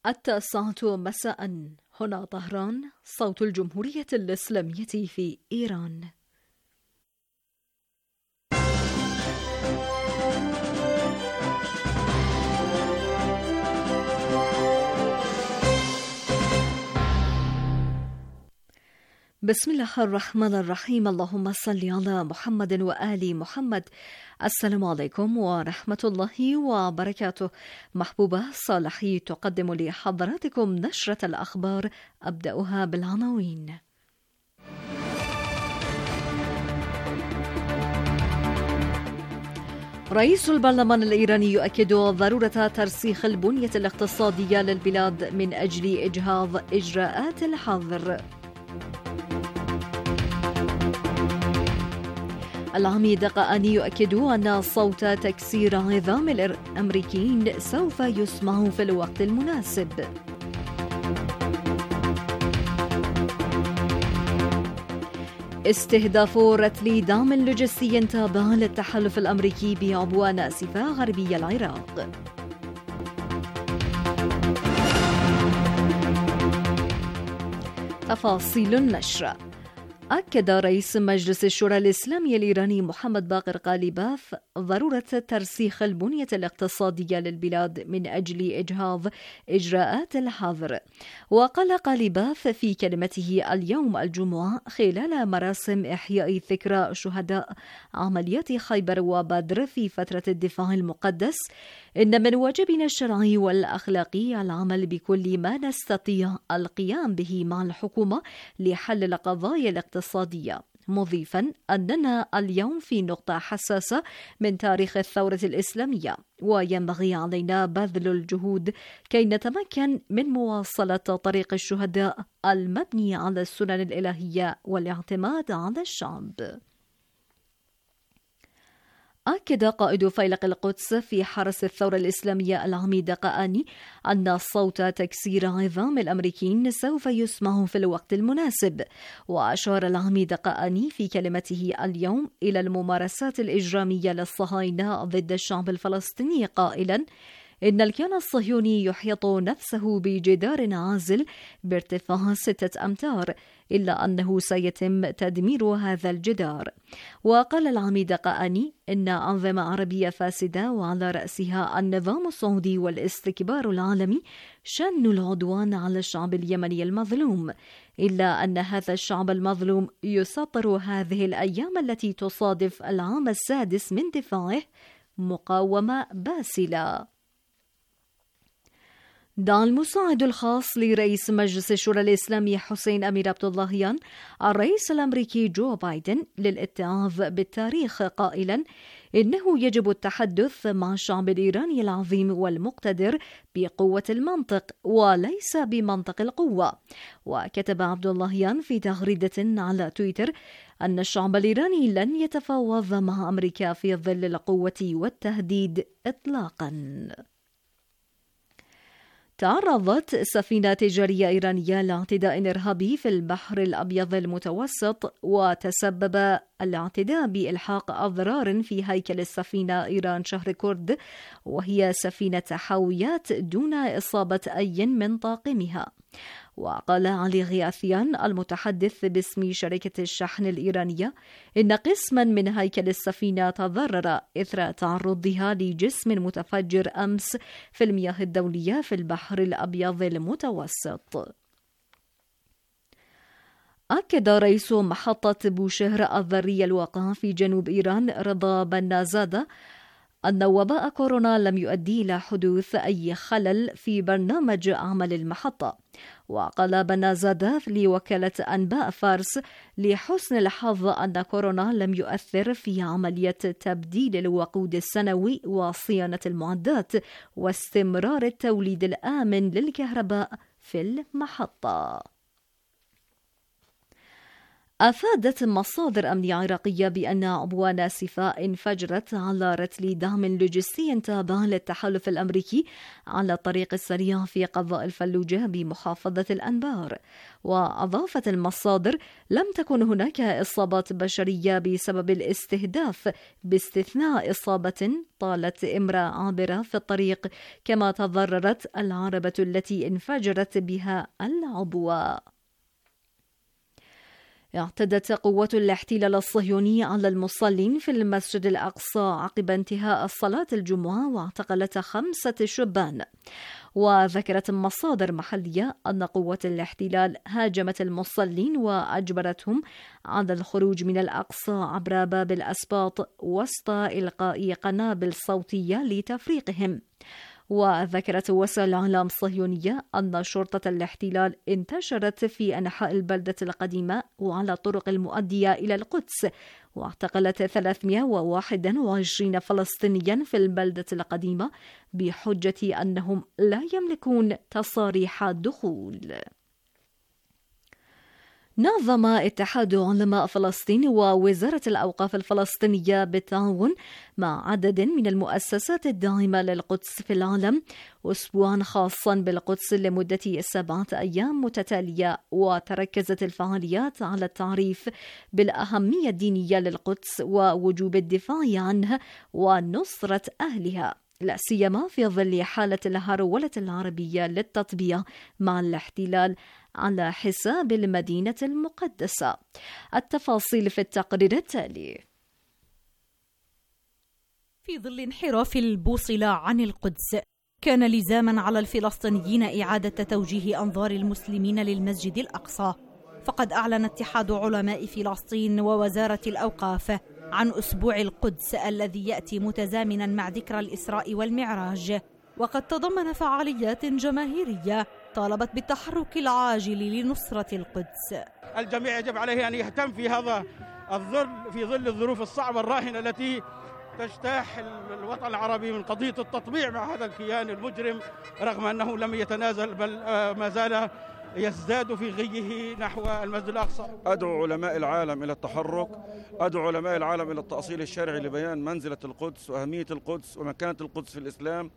9 مساء. هنا طهران، صوت الجمهورية الإسلامية في إيران. بسم الله الرحمن الرحيم. اللهم صل على محمد وآل محمد. السلام عليكم ورحمة الله وبركاته. محبوبة صالحي تقدم لحضراتكم نشرة الأخبار، أبدأها بالعناوين. رئيس البرلمان الإيراني يؤكد ضرورة ترسيخ البنية الاقتصادية للبلاد من أجل إجهاض إجراءات الحظر. العميد قاني يؤكد أن صوت تكسير عظام الأمريكيين سوف يسمع في الوقت المناسب. استهداف رتل دعم لوجستي تابع للتحالف الأمريكي بعبوان آسفة غربي العراق. تفاصيل النشر. أكد رئيس مجلس الشورى الإسلامي الإيراني محمد باقر قالباف ضرورة ترسيخ البنية الاقتصادية للبلاد من أجل إجهاض إجراءات الحظر. وقال قالباف في كلمته اليوم الجمعة خلال مراسم إحياء ذكرى شهداء عمليات خيبر وبدر في فترة الدفاع المقدس: إن من واجبنا الشرعي والأخلاقي العمل بكل ما نستطيع القيام به مع الحكومة لحل القضايا الاقتصادية، مضيفا أننا اليوم في نقطة حساسة من تاريخ الثورة الإسلامية، وينبغي علينا بذل الجهود كي نتمكن من مواصلة طريق الشهداء المبني على السنن الإلهية والاعتماد على الشعب. أكد قائد فيلق القدس في حرس الثورة الإسلامية العميد قاني أن صوت تكسير عظام الأمريكيين سوف يسمع في الوقت المناسب. وأشار العميد قاني في كلمته اليوم إلى الممارسات الإجرامية للصهاينة ضد الشعب الفلسطيني قائلا: إن الكيان الصهيوني يحيط نفسه بجدار عازل بارتفاع 6 أمتار، إلا أنه سيتم تدمير هذا الجدار. وقال العميد قاني إن أنظمة عربية فاسدة وعلى رأسها النظام السعودي والاستكبار العالمي شنوا العدوان على الشعب اليمني المظلوم، إلا أن هذا الشعب المظلوم يسطر هذه الأيام التي تصادف العام السادس من دفاعه مقاومة باسلة. دعا المساعد الخاص لرئيس مجلس الشورى الإسلامي حسين أمير عبد اللهيان الرئيس الأمريكي جو بايدن للاتعاظ بالتاريخ قائلا: إنه يجب التحدث مع الشعب الإيراني العظيم والمقتدر بقوة المنطق وليس بمنطق القوة. وكتب عبد اللهيان في تغريدة على تويتر أن الشعب الإيراني لن يتفاوض مع أمريكا في ظل القوة والتهديد إطلاقاً. تعرضت سفينة تجارية إيرانية لاعتداء إرهابي في البحر الأبيض المتوسط، وتسبب الاعتداء بإلحاق أضرار في هيكل السفينة إيران شهر كرد، وهي سفينة حاويات دون إصابة أي من طاقمها. وقال علي غياثيان المتحدث باسم شركة الشحن الإيرانية إن قسما من هيكل السفينة تضرر إثر تعرضها لجسم متفجر أمس في المياه الدولية في البحر الأبيض المتوسط. أكد رئيس محطة بوشهر الذرية الواقعة في جنوب إيران رضا بنازادة أن وباء كورونا لم يؤدي إلى حدوث أي خلل في برنامج عمل المحطة. وقال بنازادة لوكالة أنباء فارس: لحسن الحظ أن كورونا لم يؤثر في عملية تبديل الوقود السنوي وصيانة المعدات واستمرار التوليد الآمن للكهرباء في المحطة. أفادت مصادر أمنية عراقية بأن عبوة ناسفة انفجرت على رتل دعم لوجستي تابع للتحالف الأمريكي على الطريق السريع في قضاء الفلوجة بمحافظة الأنبار. وأضافت المصادر: لم تكن هناك إصابات بشرية بسبب الاستهداف باستثناء إصابة طالت امرأة عابرة في الطريق، كما تضررت العربة التي انفجرت بها العبوة. اعتدت قوات الاحتلال الصهيوني على المصلين في المسجد الأقصى عقب انتهاء صلاة الجمعة واعتقلت 5 شبان. وذكرت مصادر محلية أن قوات الاحتلال هاجمت المصلين وأجبرتهم على الخروج من الأقصى عبر باب الأسباط وسط إلقاء قنابل صوتية لتفريقهم. وذكرت وسائل الإعلام الصهيونية أن شرطة الاحتلال انتشرت في أنحاء البلدة القديمة وعلى الطرق المؤدية إلى القدس، واعتقلت 321 فلسطينيا في البلدة القديمة بحجة أنهم لا يملكون تصاريح دخول. نظم اتحاد علماء فلسطين ووزارة الأوقاف الفلسطينية بالتعاون مع عدد من المؤسسات الداعمة للقدس في العالم أسبوعا خاصا بالقدس لمدة 7 أيام متتالية، وتركزت الفعاليات على التعريف بالأهمية الدينية للقدس ووجوب الدفاع عنها ونصرة أهلها، لا سيما في ظل حالة الهرولة العربية للتطبيع مع الاحتلال على حساب المدينة المقدسة. التفاصيل في التقرير التالي. في ظل انحراف البوصلة عن القدس، كان لزاما على الفلسطينيين إعادة توجيه أنظار المسلمين للمسجد الأقصى. فقد أعلن اتحاد علماء فلسطين ووزارة الأوقاف عن أسبوع القدس الذي يأتي متزامنا مع ذكرى الإسراء والمعراج، وقد تضمن فعاليات جماهيرية طالبت بالتحرك العاجل لنصرة القدس. الجميع يجب عليه أن يهتم في هذا في ظل الظروف الصعبة الراهنة التي تجتاح الوطن العربي من قضية التطبيع مع هذا الكيان المجرم، رغم أنه لم يتنازل بل ما زال يزداد في غيه نحو المسجد الأقصى. أدعو علماء العالم إلى التحرك، أدعو علماء العالم إلى التأصيل الشرعي لبيان منزلة القدس وأهمية القدس ومكانة القدس في الإسلام.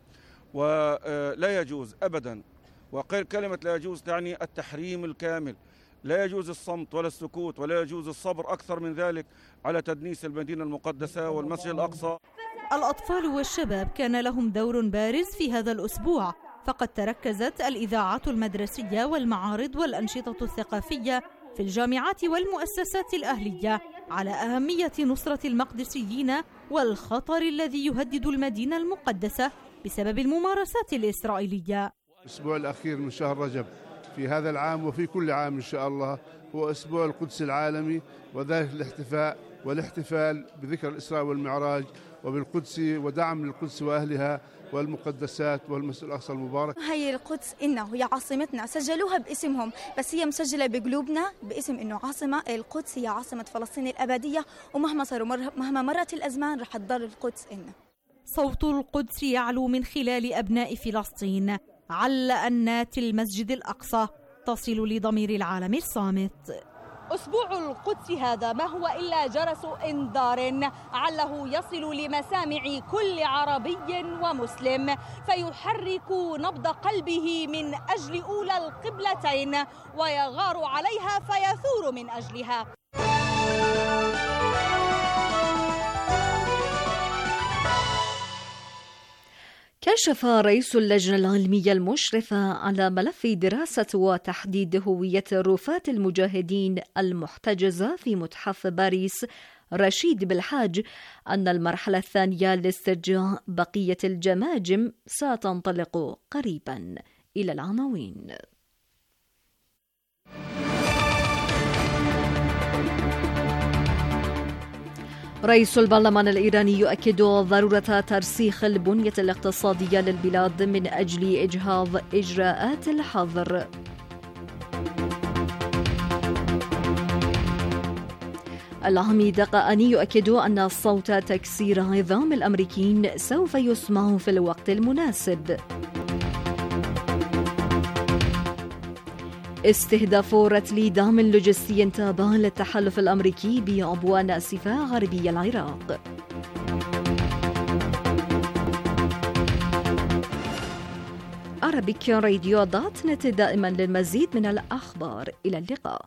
ولا يجوز أبدا، وكلمة لا يجوز تعني التحريم الكامل، لا يجوز الصمت ولا السكوت ولا يجوز الصبر أكثر من ذلك على تدنيس المدينة المقدسة والمسجد الأقصى. الأطفال والشباب كان لهم دور بارز في هذا الأسبوع، فقد تركزت الإذاعات المدرسية والمعارض والأنشطة الثقافية في الجامعات والمؤسسات الأهلية على أهمية نصرة المقدسيين والخطر الذي يهدد المدينة المقدسة بسبب الممارسات الإسرائيلية. الأسبوع الأخير من شهر رجب في هذا العام وفي كل عام إن شاء الله هو أسبوع القدس العالمي، وذلك والاحتفال بذكرى الإسراء والمعراج وبالقدس ودعم للقدس وأهلها والمقدسات والمسجد الأقصى المبارك. هي القدس إنه هي عاصمتنا، سجلوها باسمهم بس هي مسجلة بقلوبنا باسم إنه عاصمة القدس هي عاصمة فلسطين الأبدية، ومهما مرت الأزمان رح تضل القدس إنه. صوت القدس يعلو من خلال أبناء فلسطين على أنات المسجد الأقصى تصل لضمير العالم الصامت. أسبوع القدس هذا ما هو إلا جرس إنذار عله يصل لمسامع كل عربي ومسلم، فيحرك نبض قلبه من أجل أولى القبلتين ويغار عليها فيثور من أجلها. كشف رئيس اللجنة العلمية المشرفة على ملف دراسة وتحديد هوية رفات المجاهدين المحتجزة في متحف باريس رشيد بالحاج أن المرحلة الثانية لاسترجاع بقية الجماجم ستنطلق قريبا. إلى العناوين. رئيس البرلمان الإيراني يؤكد ضرورة ترسيخ البنية الاقتصادية للبلاد من أجل إجهاض إجراءات الحظر. العميد قاني يؤكد أن صوت تكسير عظام الأمريكيين سوف يسمع في الوقت المناسب. استهداف رتل دعم لوجستي تابع للتحالف الأمريكي بعبوة ناسفة غربي العراق. Arabic-radio.net دائما للمزيد من الأخبار. إلى اللقاء.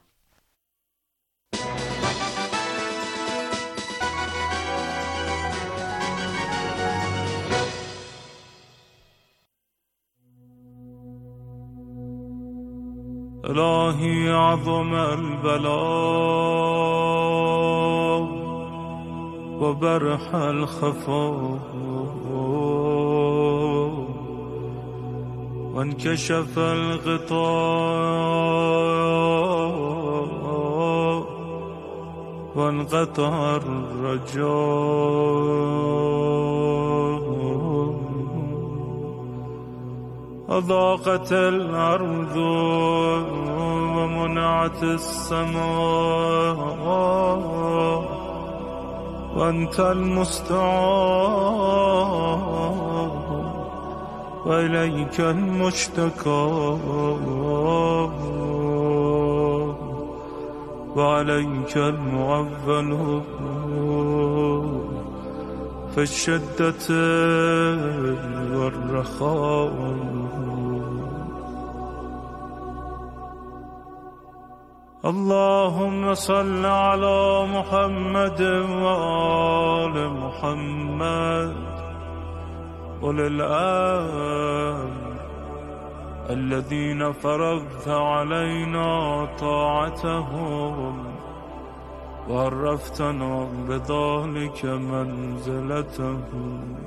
إلهي عظم البلاء وبرح الخفاء وانكشف الغطاء وانقطع الرجاء أضاقت الأرض ومنعت السماء وأنت المستعان وإليك المشتكى وعليك المعول في الشدة والرخاء. اللهم صل على محمد وآل محمد وللآن الذين فرضت علينا طاعتهم وعرفتنا بذلك منزلتهم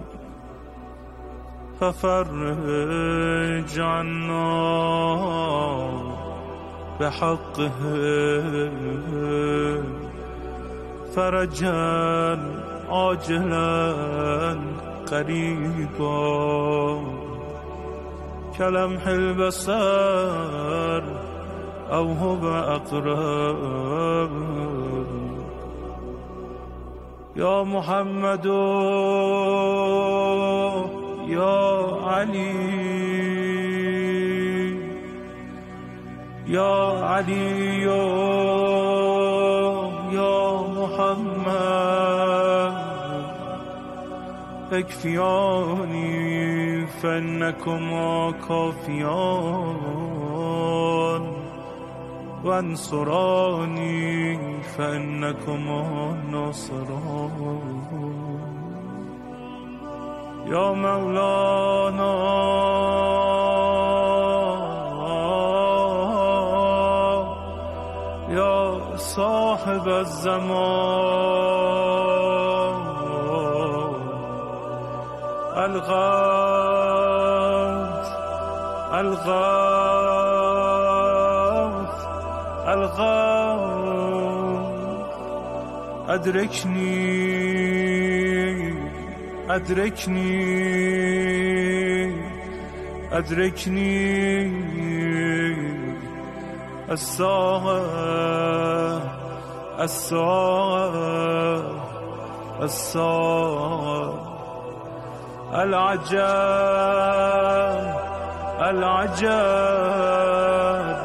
ففرج عنا بحقهم فرجا عاجلا قريبا كلمح البصر أو هو أقرب. يا محمد يا علي يا علي يا محمد اكفياني فإنكما كافيان وانصراني فإنكما ناصران. يا مولانا يا صاحب الزمان الغوث الغوث الغوث أدركني أدركني أدركني الساعة الساعة الساعة العجاب العجاب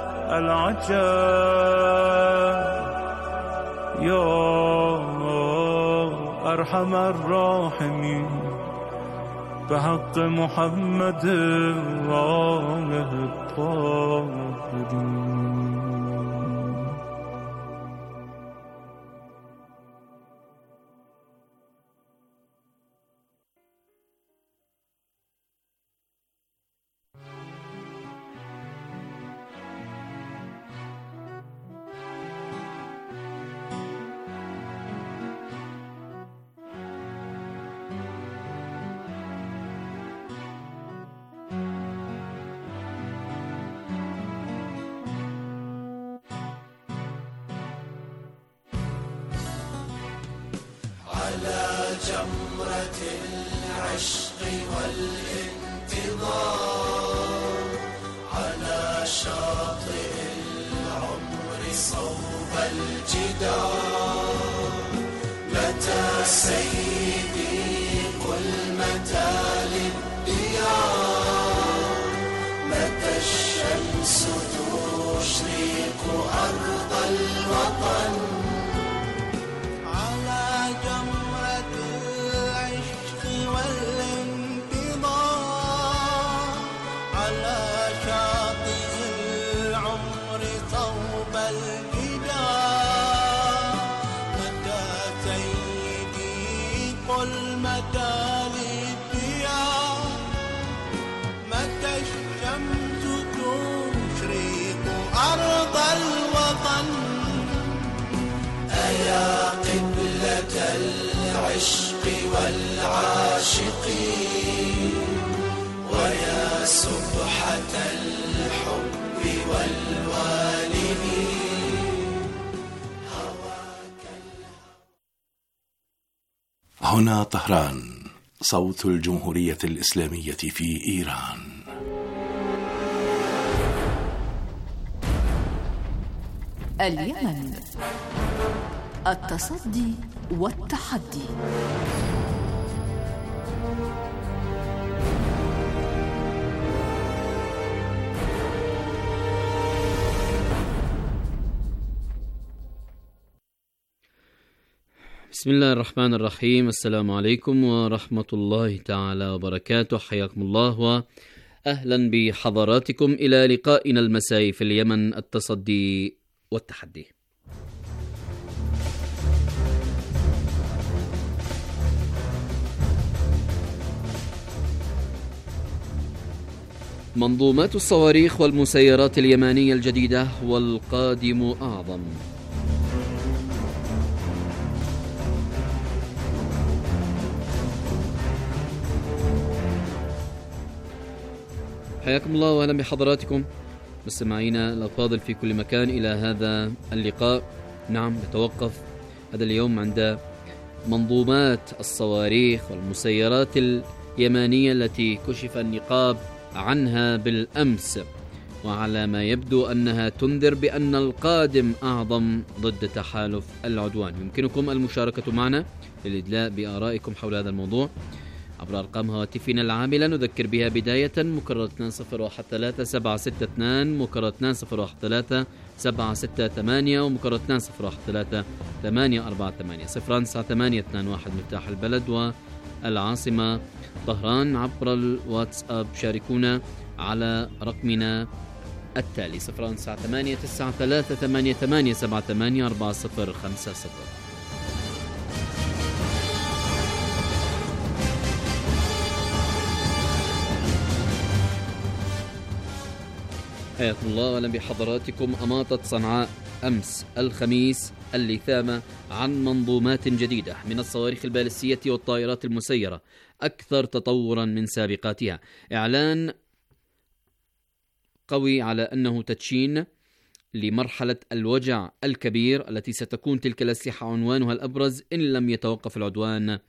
العجاب. يا أرحم الراحمين بحق محمد وآله الطاهرين. على جمرة العشق والانتظار على شاطئ العمر صوب الجدار. متى سيدي قل متى للديار، متى الشمس تور قل متى للديار، متى الشمس تشرق أرض الوطن. أيا قبلة العشق والعاشقين، ويا سبحة الحب والوالدين. هنا طهران، صوت الجمهورية الإسلامية في إيران. اليمن، التصدي والتحدي. بسم الله الرحمن الرحيم. السلام عليكم ورحمة الله تعالى وبركاته. حياكم الله وأهلا بحضراتكم إلى لقائنا المسائي في اليمن، التصدي والتحدي. منظومات الصواريخ والمسيرات اليمانية الجديدة والقادم أعظم. حياكم الله وأهلا بحضراتكم مستمعينا الأفاضل في كل مكان إلى هذا اللقاء. نعم، نتوقف هذا اليوم عند منظومات الصواريخ والمسيرات اليمانية التي كشف النقاب عنها بالأمس، وعلى ما يبدو أنها تنذر بأن القادم أعظم ضد تحالف العدوان. يمكنكم المشاركة معنا للإدلاء بآرائكم حول هذا الموضوع عبر أرقام هواتفنا العاملة، نذكر بها بداية مكرر 201762 مكرر 2013-768 ومكرر 2013-848 09821 مفتاح البلد والعاصمة طهران. عبر الواتساب شاركونا على رقمنا التالي 0989388784050. حياكم الله وأهلا بحضراتكم. أماطت صنعاء أمس الخميس اللثامة عن منظومات جديدة من الصواريخ البالستية والطائرات المسيرة أكثر تطورا من سابقاتها. إعلان قوي على أنه تدشين لمرحلة الوجع الكبير التي ستكون تلك الأسلحة عنوانها الأبرز إن لم يتوقف العدوان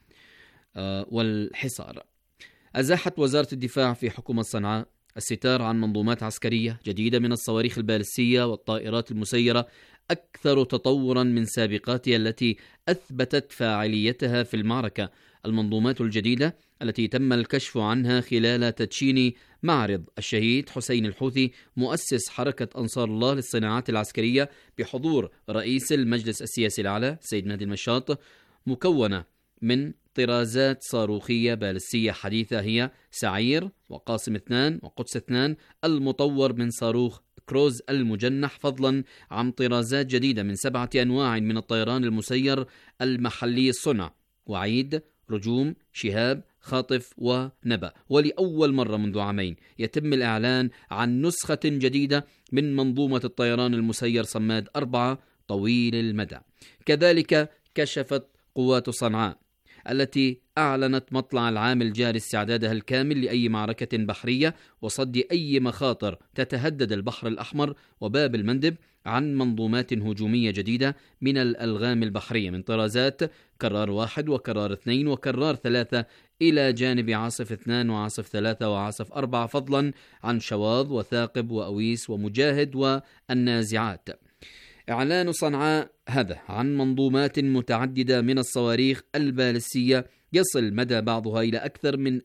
والحصار. أزاحت وزارة الدفاع في حكومة صنعاء الستار عن منظومات عسكرية جديدة من الصواريخ البالستية والطائرات المسيرة أكثر تطورا من سابقاتها التي أثبتت فاعليتها في المعركة. المنظومات الجديدة التي تم الكشف عنها خلال تدشين معرض الشهيد حسين الحوثي مؤسس حركة أنصار الله للصناعات العسكرية بحضور رئيس المجلس السياسي الأعلى سيد نادي المشاط، مكونة من طرازات صاروخية بالستية حديثة هي سعير وقاسم 2 وقدس 2 المطور من صاروخ كروز المجنح، فضلا عن طرازات جديدة من 7 أنواع من الطيران المسير المحلي الصنع: وعيد، رجوم، شهاب، خاطف ونبأ. ولأول مرة منذ عامين يتم الإعلان عن نسخة جديدة من منظومة الطيران المسير صماد 4 طويل المدى. كذلك كشفت قوات صنعاء التي أعلنت مطلع العام الجاري استعدادها الكامل لأي معركة بحرية وصد أي مخاطر تتهدد البحر الأحمر وباب المندب عن منظومات هجومية جديدة من الألغام البحرية من طرازات كرار 1 وكرار 2 وكرار 3 إلى جانب عاصف 2 وعاصف 3 وعاصف 4، فضلا عن شواظ وثاقب وأويس ومجاهد والنازعات. إعلان صنعاء هذا عن منظومات متعددة من الصواريخ البالستية يصل مدى بعضها إلى أكثر من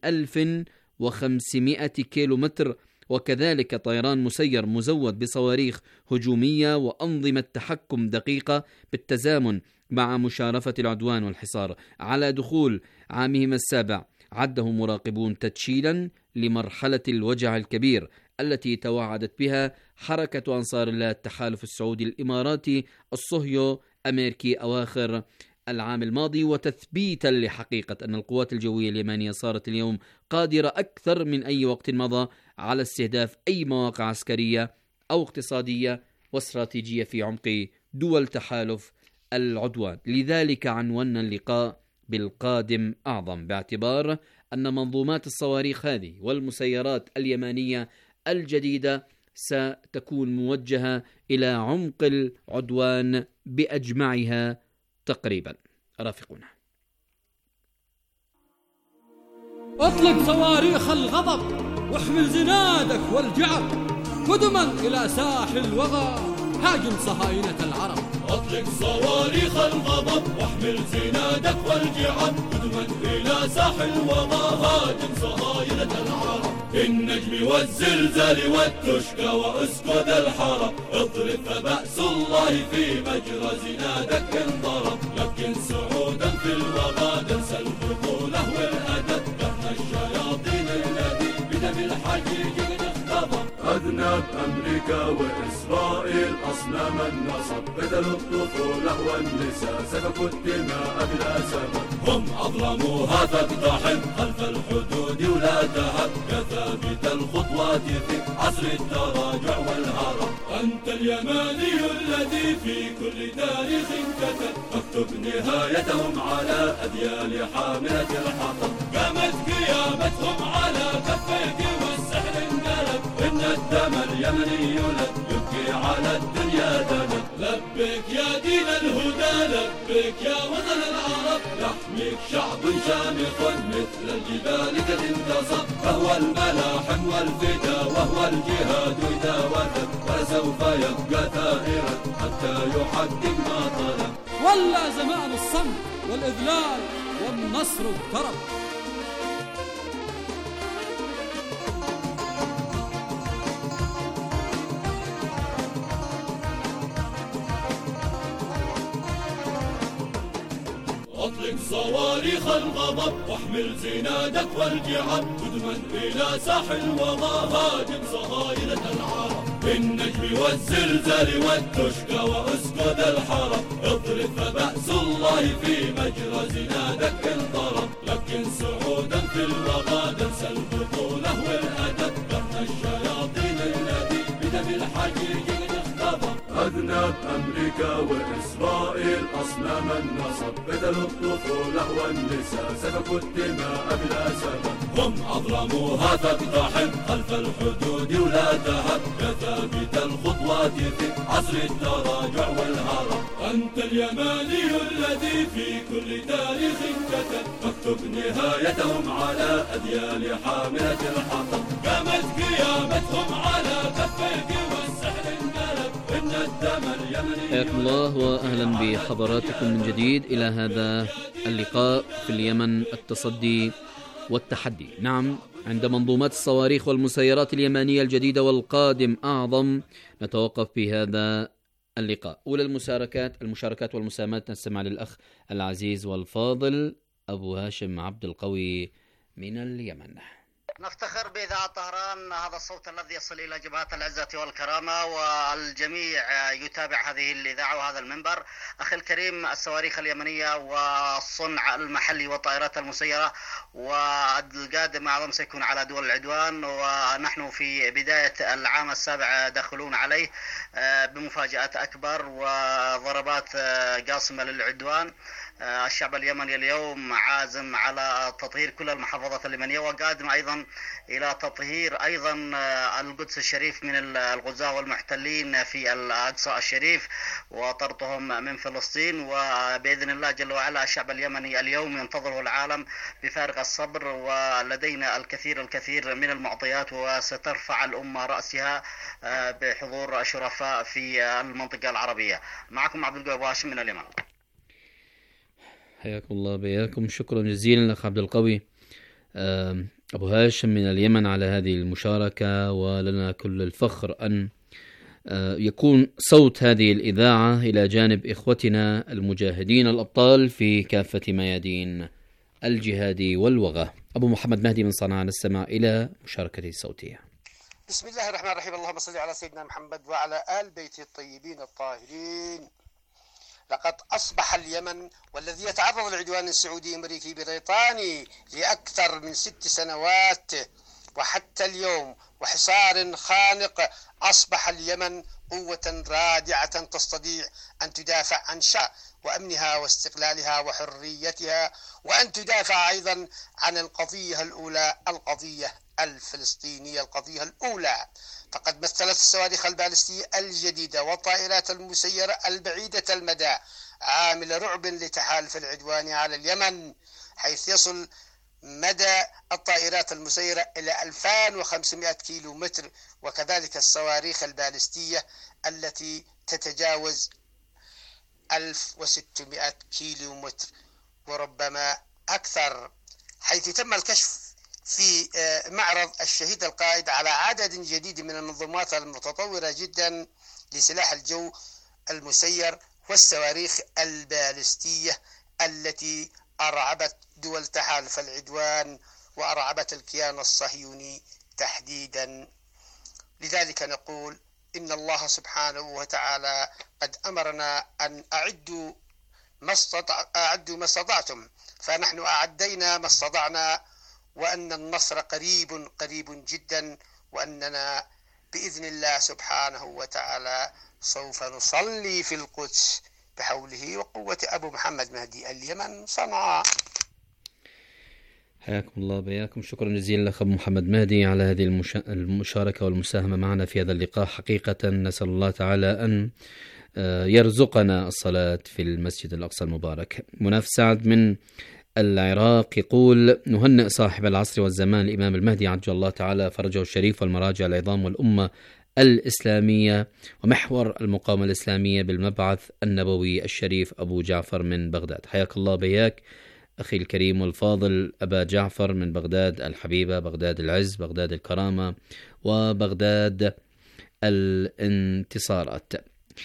1500 كيلومتر، وكذلك طيران مسير مزود بصواريخ هجومية وأنظمة تحكم دقيقة بالتزامن مع مشارفة العدوان والحصار. على دخول عامهم السابع عده مراقبون تدشيلا لمرحلة الوجع الكبير التي توعدت بها حركة أنصار الله التحالف السعودي الإماراتي الصهيو أمريكي أواخر العام الماضي، وتثبيتا لحقيقة أن القوات الجوية اليمنية صارت اليوم قادرة أكثر من أي وقت مضى على استهداف أي مواقع عسكرية أو اقتصادية واستراتيجية في عمق دول تحالف العدوان. لذلك عنونا اللقاء بالقادم أعظم، باعتبار أن منظومات الصواريخ هذه والمسيرات اليمنية الجديدة ستكون موجهة إلى عمق العدوان بأجمعها تقريبا. رافقونا. اطلق صواريخ الغضب واحمل زنادك والجعب قدما إلى ساحل الوغى هاجم صهاينة العرب. اطلق صواريخ الغضب واحمل زنادك والجعب قدما إلى ساحل الوغى هاجم صهاينة العرب. بالنجم والزلزال والتشكى واسكد الحرب اضرب فبأس الله في مجرى زنادك انضرب. لكن سعودا في الوغى تنسى البطولة والأدب قرن الشياطين الذي بدم الحجيج قد اختضب. أذنب أمريكا وإسرائيل أصنام النصب قتلوا الطفولة والنساء سفكوا الدماء بلا سبب. هم أظلموها فاقتحم خلف الحدود ولا تهب كثابت الخطوات في عصر التراجع والهرب. أنت اليماني الذي في كل تاريخ كتب اكتب نهايتهم على أذيال حاملة الحطب. قامت قيامتهم على كفيك والسحر انقلب إن الدم اليمني يبكي على الدنيا دنب. لبك يا دين الهدى لبك يا وطن العرب يحميك شعب شامخ مثل الجبال قد انتصب. فهو الملاحم والفدا وهو الجهاد إذا وثب ولسوف يبقى ثائرا حتى يحقق ما طلب. ولا زمان الصمت والإذلال والنصر اقترب. اطلق صواريخ الغضب واحمل زنادك والجعب قدما إلى ساحل الوغى هاجم صهاينة العرب. بالنجم والزلزال والتشكى واسكد الحرب اضرب فبأس الله في مجرى زنادك انضرب. لكن سعودا في الوغى تنسى البطولة والأدب قرن الشياطين الذي بدم الحجيج قد اختضب. أذنب أمريكا وإسرائيل أصنام النصب قتلوا الطفولة والنساء سفكوا الدماء بلا سبب. هم أظلموها فاقتحم خلف الحدود ولا تهب كثابت الخطوات في عصر التراجع والهرب. أنت اليماني الذي في كل تاريخ كتب اكتب نهايتهم على أذيال حاملة الحطب. قامت قيامتهم على كفيك والسحر انقلب إن الدم اليمني. حياكم الله وأهلا بحضراتكم من جديد إلى هذا اللقاء في اليمن التصدي والتحدي. نعم، عند منظومات الصواريخ والمسيرات اليمنية الجديدة والقادم أعظم نتوقف بهذا اللقاء. أولى المشاركات والمساهمات نستمع للأخ العزيز والفاضل أبو هاشم عبد القوي من اليمن. نفتخر بإذاعة طهران، هذا الصوت الذي يصل إلى جبهات العزة والكرامة، والجميع يتابع هذه الإذاعة وهذا المنبر. أخي الكريم، الصواريخ اليمنية والصنع المحلي والطائرات المسيرة والقادم أعظم سيكون على دول العدوان، ونحن في بداية العام السابع داخلون عليه بمفاجآت أكبر وضربات قاصمة للعدوان. الشعب اليمني اليوم عازم على تطهير كل المحافظات اليمنية، وقادم أيضا إلى تطهير أيضا القدس الشريف من الغزاة والمحتلين في الأقصى الشريف وطردهم من فلسطين. وبإذن الله جل وعلا الشعب اليمني اليوم ينتظره العالم بفارغ الصبر، ولدينا الكثير من المعطيات، وسترفع الأمة رأسها بحضور شرفاء في المنطقة العربية. معكم عبد القوي هاشم من اليمن. حياكم الله بياكم، شكرا جزيلا لك عبد القوي أبو هاشم من اليمن على هذه المشاركة، ولنا كل الفخر أن يكون صوت هذه الإذاعة إلى جانب إخوتنا المجاهدين الأبطال في كافة ميادين الجهاد والوغى. أبو محمد مهدي من صنعاء نستمع إلى مشاركته الصوتية. بسم الله الرحمن الرحيم، اللهم صل على سيدنا محمد وعلى آل بيته الطيبين الطاهرين. لقد أصبح اليمن والذي يتعرض للعدوان السعودي أمريكي بريطاني لأكثر من 6 سنوات وحتى اليوم وحصار خانق، أصبح اليمن قوة رادعة تستطيع أن تدافع عن شعب وأمنها واستقلالها وحريتها، وأن تدافع أيضا عن القضية الأولى، القضية الفلسطينية، القضية الأولى. فقد مثلت الصواريخ البالستية الجديدة والطائرات المسيرة البعيدة المدى عامل رعب لتحالف العدوان على اليمن، حيث يصل مدى الطائرات المسيرة إلى 2500 كيلو متر، وكذلك الصواريخ البالستية التي تتجاوز 1600 كيلو متر وربما أكثر، حيث تم الكشف في معرض الشهيد القائد على عدد جديد من المنظومات المتطورة جدا لسلاح الجو المسير والصواريخ البالستية التي أرعبت دول تحالف العدوان وأرعبت الكيان الصهيوني تحديدا. لذلك نقول إن الله سبحانه وتعالى قد أمرنا أن أعدوا ما استطعتم، فنحن أعدينا ما استطعنا، وأن النصر قريب جدا، وأننا بإذن الله سبحانه وتعالى سوف نصلي في القدس بحوله وقوة أبو محمد مهدي اليمن صنعاء. حياكم الله بياكم، شكرا جزيلا لك أبو محمد مهدي على هذه المشاركة والمساهمة معنا في هذا اللقاء. حقيقة نسأل الله تعالى أن يرزقنا الصلاة في المسجد الأقصى المبارك. مناف سعد من العراق يقول: نهنئ صاحب العصر والزمان الإمام المهدي عجل الله تعالى فرجه الشريف والمراجع العظام والأمة الإسلامية ومحور المقاومة الإسلامية بالمبعث النبوي الشريف أبو جعفر من بغداد. حياك الله بياك أخي الكريم والفاضل أبا جعفر من بغداد الحبيبة، بغداد العز، بغداد الكرامة، وبغداد الانتصارات.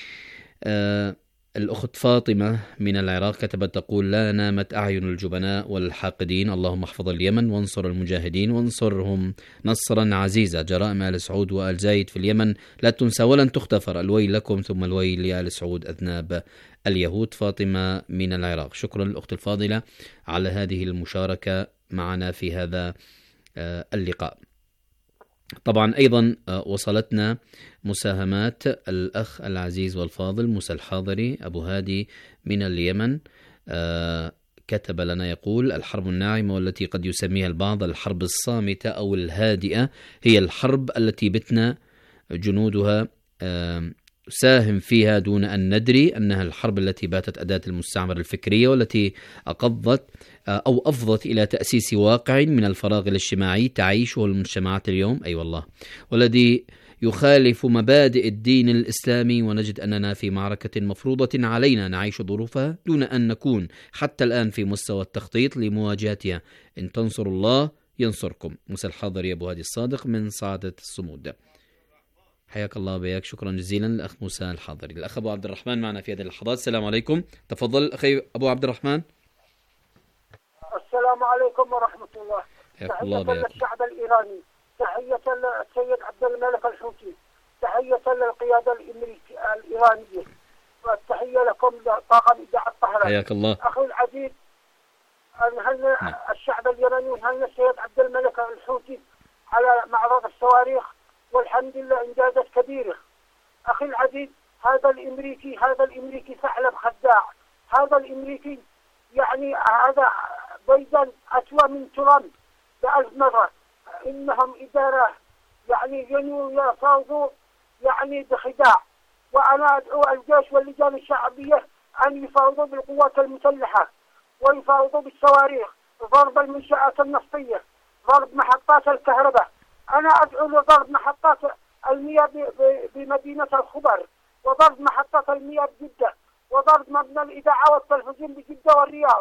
الأخت فاطمة من العراق كتبت تقول: لا نامت أعين الجبناء والحاقدين، اللهم احفظ اليمن وانصر المجاهدين وانصرهم نصرا عزيزا. جرائم آل سعود وآل زايد في اليمن لا تنسى ولن تغتفر، الويل لكم ثم الويل لآل سعود أذناب اليهود. فاطمة من العراق، شكرا للأخت الفاضلة على هذه المشاركة معنا في هذا اللقاء. طبعا أيضا وصلتنا مساهمات الأخ العزيز والفاضل موسى الحاضري أبو هادي من اليمن، كتب لنا يقول: الحرب الناعمة والتي قد يسميها البعض الحرب الصامتة أو الهادئة هي الحرب التي بتنا جنودها ساهم فيها دون أن ندري أنها الحرب التي باتت أداة المستعمرة الفكرية والتي أفضت إلى تأسيس واقع من الفراغ الاجتماعي تعيشه المجتمعات اليوم، أي والله، والذي يخالف مبادئ الدين الإسلامي، ونجد أننا في معركة مفروضة علينا نعيش ظروفها دون أن نكون حتى الآن في مستوى التخطيط لمواجهتها. إن تنصروا الله ينصركم. موسى الحاضري أبو هادي الصادق من صعدة الصمود. حياك الله بياك، شكرا جزيلا للأخ موسى الحاضري. الأخ أبو عبد الرحمن معنا في هذه اللحظات. السلام عليكم، تفضل أخي أبو عبد الرحمن. السلام عليكم ورحمة الله. تحية للشعب الإيراني، تحية للسيد عبد الملك الحوثي، تحية للقيادة الإيرانية، والتحية لكم طاقم إذاعة طهران. حياك الله. أخي العزيز، نهنئ الشعب اليمني ونهنئ السيد عبد الملك الحوثي على معرض الصواريخ، والحمد لله إنجازات كبيرة. أخي العزيز، هذا الإمريكي ثعلب خداع، هذا الإمريكي يعني هذا بيدن أسوأ من ترامب ب1000 مرة. إنهم إدارة يعني ينووا يفاوضوا يعني بخداع، وأنا أدعو الجيش واللجان الشعبية أن يفاوضوا بالقوات المسلحة ويفاوضوا بالصواريخ، ضرب المنشآت النفطية، ضرب محطات الكهرباء. أنا أدعو لضرب محطات المياه بمدينة الخبر، وضرب محطات المياه بجدة، وضرب مبنى الإذاعة والتلفزيون بجدة والرياض،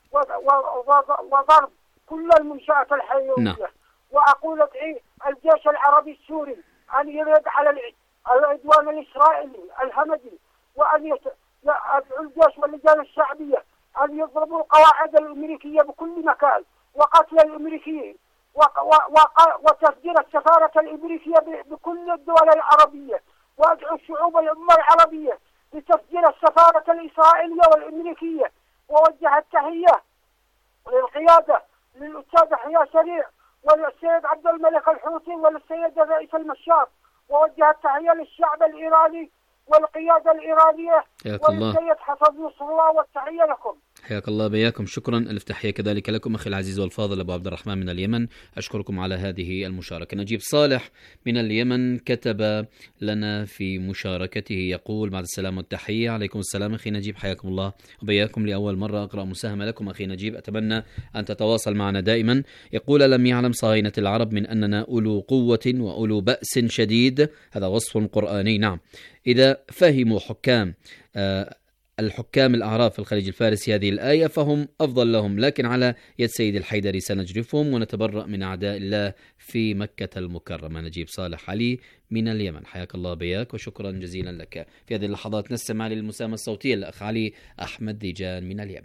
وضرب كل المنشآت الحيوية. وأقول أدعي الجيش العربي السوري أن يرد على العدوان الإسرائيلي الهمجي، وأن أدعو الجيش واللجان الشعبية أن يضربوا القواعد الأمريكية بكل مكان، وقتل الأمريكيين، وتفجير السفارة الأمريكية بكل الدول العربية. وأدعو الشعوب الأمة العربية لتسجيل السفارة الإسرائيلية والأمريكية، ووجه التحية للقيادة للأستاذ يحيى سريع وللسيد عبد الملك الحوثي وللسيد الرئيس المشار، ووجه التحية للشعب الإيراني والقيادة الإيرانية وللسيد حسن نصر الله، والتحية لكم. حياك الله بياكم، شكرا، ألف تحية كذلك لكم أخي العزيز والفاضل أبو عبد الرحمن من اليمن، أشكركم على هذه المشاركة. نجيب صالح من اليمن كتب لنا في مشاركته يقول: بعد السلام والتحية. عليكم السلام أخي نجيب، حياكم الله وبياكم. لأول مرة أقرأ مساهمة لكم أخي نجيب، أتمنى أن تتواصل معنا دائما. يقول: ألم يعلم صهاينة العرب من أننا أولو قوة وأولو بأس شديد؟ هذا وصف قرآني. نعم، إذا فهموا الحكام الأعراب في الخليج الفارسي هذه الآية فهم أفضل لهم، لكن على يد سيد الحيدري سنجرفهم ونتبرأ من أعداء الله في مكة المكرمة. نجيب صالح علي من اليمن، حياك الله بياك وشكرا جزيلا لك. في هذه اللحظات نستمع للمساهمة الصوتية للأخ علي أحمد ديجان من اليمن.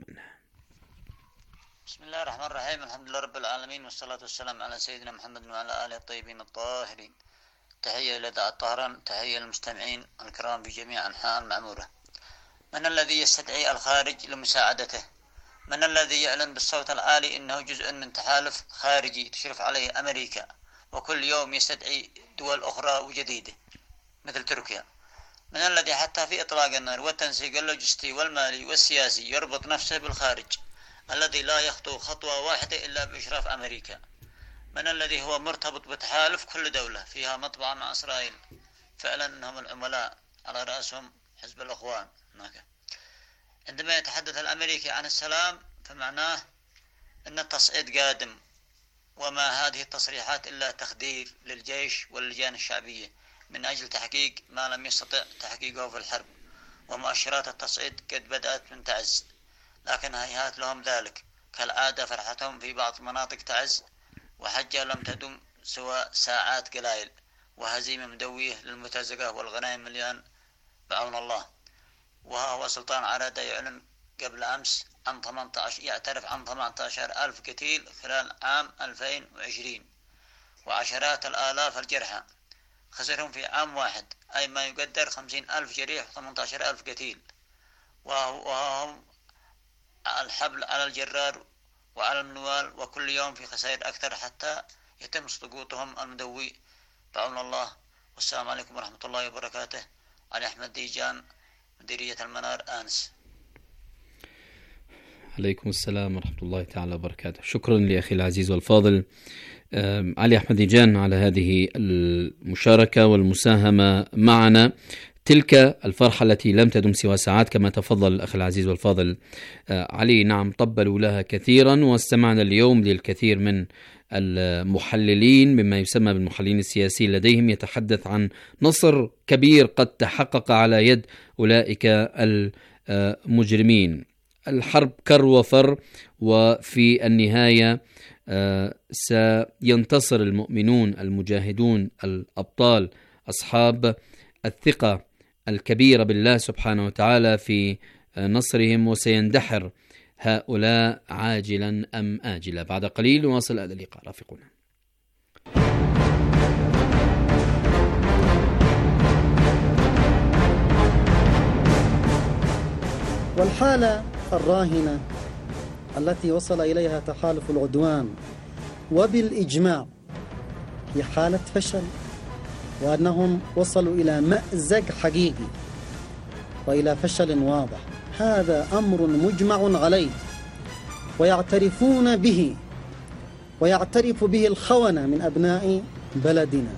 بسم الله الرحمن الرحيم، الحمد لله رب العالمين، والصلاة والسلام على سيدنا محمد وعلى آله الطيبين الطاهرين. تحية لإذاعة طهران، تحية للمستمعين الكرام في جميع أنحاء المعمورة. من الذي يستدعي الخارج لمساعدته؟ من الذي يعلن بالصوت العالي إنه جزء من تحالف خارجي تشرف عليه أمريكا، وكل يوم يستدعي دول أخرى وجديدة مثل تركيا؟ من الذي حتى في إطلاق النار والتنسيق اللوجستي والمالي والسياسي يربط نفسه بالخارج، الذي لا يخطو خطوة واحدة إلا بإشراف أمريكا؟ من الذي هو مرتبط بتحالف كل دولة فيها مطبعة مع إسرائيل؟ فعلا أنهم العملاء، على رأسهم حزب الأخوان هناك. عندما يتحدث الأمريكي عن السلام فمعناه أن التصعيد قادم، وما هذه التصريحات إلا تخدير للجيش واللجان الشعبية من أجل تحقيق ما لم يستطع تحقيقه في الحرب، ومؤشرات التصعيد قد بدأت من تعز، لكن هيهات لهم ذلك. كالعادة فرحتهم في بعض المناطق تعز، وحجة لم تدم سوى ساعات قلائل، وهزيمة مدوية للمتزقة والغنائم مليان بعون الله. وها هو سلطان عرادة يعلن قبل أمس عن 18 يعترف عن 18,000 قتيل خلال عام 2020 وعشرات الآلاف الجرحى، خسرهم في عام واحد، أي ما يقدر 50,000 جريح و18,000 قتيل. وهم الحبل على الجرار وعلى المنوال، وكل يوم في خسائر أكثر حتى يتم سقوطهم المدوي بعون الله. والسلام عليكم ورحمة الله وبركاته. علي أحمد ديجان، مديرية المنار، آنس. عليكم السلام ورحمة الله تعالى وبركاته. شكرا لأخي العزيز والفاضل علي أحمد ديجان على هذه المشاركة والمساهمة معنا. تلك الفرحة التي لم تدم سوى ساعات كما تفضل الأخ العزيز والفاضل علي. نعم، طبلوا لها كثيرا، واستمعنا اليوم للكثير من المحللين مما يسمى بالمحللين السياسيين لديهم يتحدث عن نصر كبير قد تحقق على يد أولئك المجرمين. الحرب كر وفر، وفي النهاية سينتصر المؤمنون المجاهدون الأبطال أصحاب الثقة الكبيرة بالله سبحانه وتعالى في نصرهم، وسيندحر هؤلاء عاجلا أم آجلا. بعد قليل نواصل هذا اللقاء، رافقونا. والحالة الراهنة التي وصل إليها تحالف العدوان وبالإجماع هي حالة فشل، وأنهم وصلوا إلى مأزق حقيقي وإلى فشل واضح. هذا أمر مجمع عليه ويعترفون به، ويعترف به الخونة من أبناء بلدنا،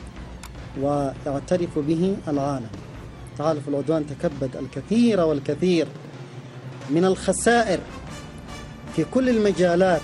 ويعترف به العالم. تحالف العدوان تكبد الكثير والكثير من الخسائر في كل المجالات.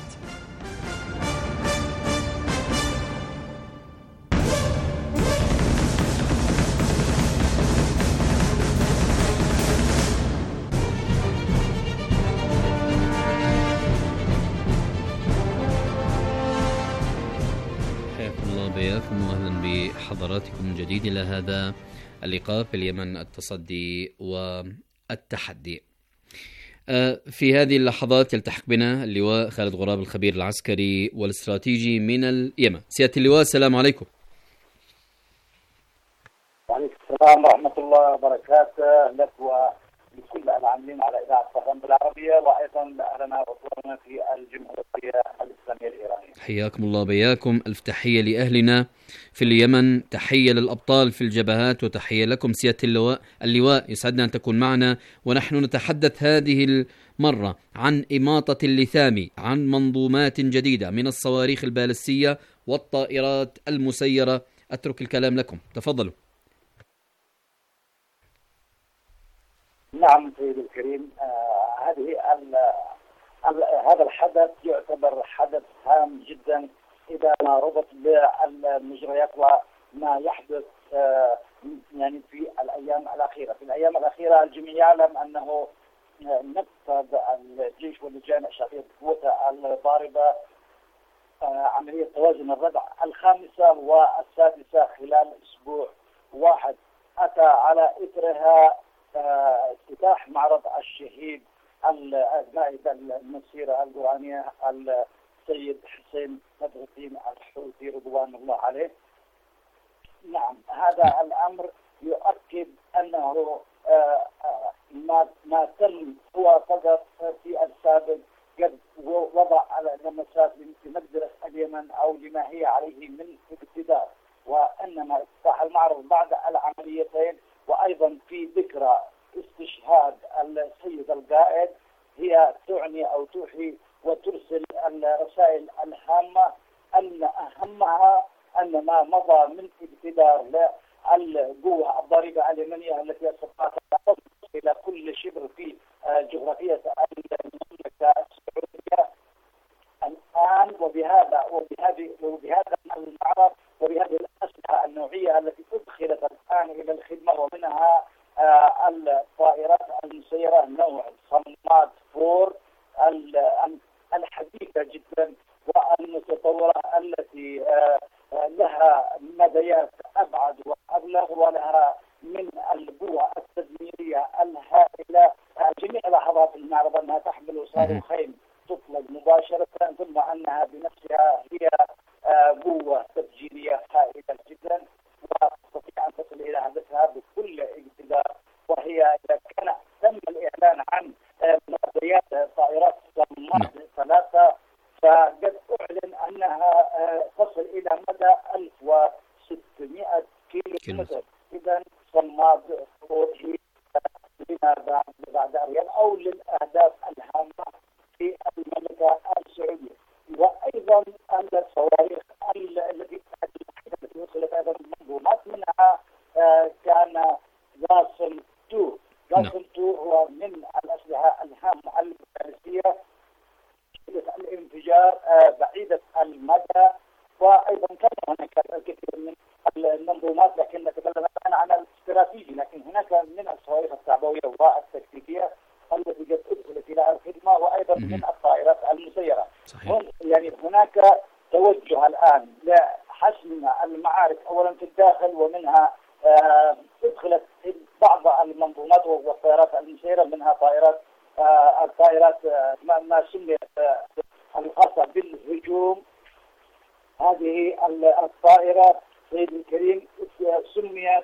حضراتكم من جديد إلى هذا اللقاء في اليمن، التصدي والتحدي. في هذه اللحظات يلتحق بنا اللواء خالد غراب الخبير العسكري والاستراتيجي من اليمن. سيادة اللواء، السلام عليكم. وعليكم السلام السلام ورحمة الله وبركاته لك ولكل العاملين على إذاعة طهران بالعربية، وأيضا لأهلنا وأخواننا في الجمهورية الإسلامية الإيرانية. حياكم الله بياكم. ألف تحية لأهلنا في اليمن، تحية للأبطال في الجبهات، وتحية لكم سيادة اللواء. يسعدنا أن تكون معنا، ونحن نتحدث هذه المرة عن إماطة اللثام، عن منظومات جديدة من الصواريخ البالستية والطائرات المسيرة. أترك الكلام لكم، تفضلوا. نعم سيدي الكريم، هذا الحدث يعتبر حدث هام جدا إذا ما ربط بالمجريات وما يحدث يعني في الأيام الأخيرة. في الأيام الأخيرة الجميع يعلم أنه نفذ الجيش واللجان الشعبية بقوتها الضاربة عملية توازن الردع الخامسة والسادسة خلال أسبوع واحد، أتى على إثرها افتتاح معرض الشهيد النائب المسيرة القرآنية السيد حسين بدر الدين الحوثي رضوان الله عليه. نعم، هذا الأمر يؤكد أنه ما تم هو فقط في السابق قد وضع على لمسات لمجزرة اليمن أو لما هي عليه من ابتداء، وإنما افتتاح المعرض بعد العمليتين وأيضا في ذكرى استشهاد السيد القائد هي تعني أو توحي وترسل الرسائل الهامة أن أهمها أن ما مضى من ابتدار للقوة الضاربة اليمنية التي استطاعت تصل إلى كل شبر في جغرافية المملكة السعودية الآن، وبهذا المعرض وبهذه الأسلحة النوعية التي أدخلت الآن إلى الخدمة، ومنها الطائرات المسيرة نوع صماد فور الحديثة جدا والمتطورة التي لها مديات أبعد وأبلغ ولها من القوة التدميرية الهائلة. جميع لحظات المعرض أنها تحمل صاروخين تطلق مباشرة، ثم أنها بنفسها هي قوة تفجيرية هائلة جدا وتستطيع أن تصل إلى هدفها بكل اقتدار. وهي إذا كان تم الإعلان عن معديات طائرات صماد 3 فقد أعلن أنها تصل إلى مدى 1600 كيلومتر. إذا صماد هي لما بعد أريال أو للأهداف الهامة في المملكة السعودية. وأيضا الصواريخ التي وصلت أيضا منظومات منها كان قاسم 2. قاسم 2 هو من الأسلحة الهامة البالستية الانفجار بعيدة المدى، وأيضا كان هناك الكثير من المنظومات، لكن نتكلم الآن عن الاستراتيجي. لكن هناك من الصواريخ التعبوية والتكتيكية التي قد أدخلت إلى الخدمة، وأيضا من الطائرات المسيرة. يعني هناك توجه الآن لحسم المعارك أولا في الداخل، ومنها أدخلت بعض المنظومات والطائرات المسيرة، منها الطائرات ما سميت الخاصة بالهجوم. هذه الطائرة سيد الكريم سميت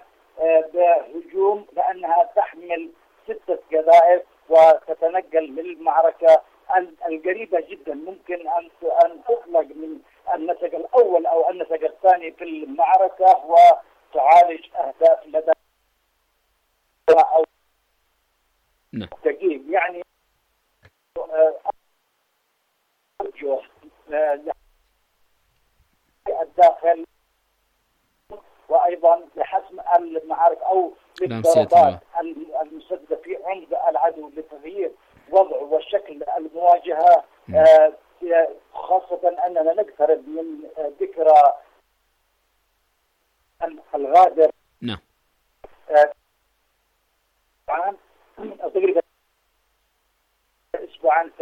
بهجوم لأنها تحمل 6 قذائف وتتنقل للمعركة القريبة جدا، ممكن أن تطلق من النسق الأول أو النسق الثاني في المعركة وتعالج أهداف لدى أو تقييم. يعني الداخل وأيضا لحسم المعارك أو للضربات المسددة في عمق العدو لتغيير وضع وشكل المواجهة، خاصة أننا نقترب من ذكرى الغادر. نعم. تقريبا أسبوعان